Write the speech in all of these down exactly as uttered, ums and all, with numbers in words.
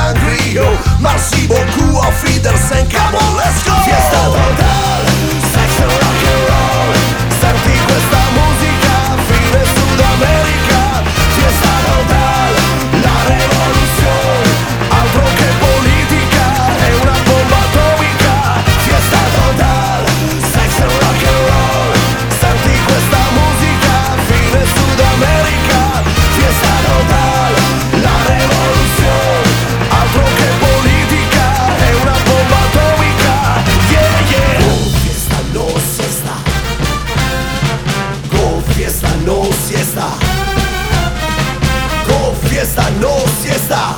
hungry, yo. Merci beaucoup, auf Wiedersehen, come on, let's go. Fiesta total, sex and rock and roll. Senti questa musica, fine Sud America. Fiesta total, la revoluzione, altro che politica, è una bomba atomica. Fiesta total, sex and rock and roll. Senti questa musica, fine Sud America. Fiesta total, la revoluzione, altro che politica, è una bomba atomica. Yeah, yeah. Go fiesta no siesta. Go fiesta no siesta. Go fiesta no siesta.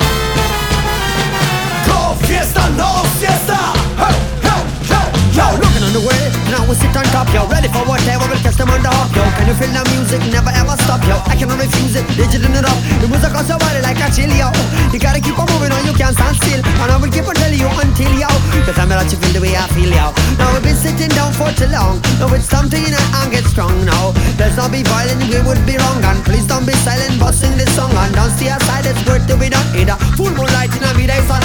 Go fiesta no siesta. Hey, hey, hey, Yo, yo. looking on the way, now we sit on top, yo. Ready for whatever will catch them on the hop, yo. Can you feel the music? Never ever stop, yo. I cannot refuse it, digital it up. The music on your body like a chill, yo. You gotta keep on moving on, you can't stand still. And I will keep on telling you until, yo. You tell me that you feel the way I feel, yo. Now we've been sitting down for too long. Now it's time to unite and get strong now. Let's not be violent, we would be wrong. And please don't be silent, but sing this song. And don't stay aside, it's worth to be done. In the full moonlight in a midday sun.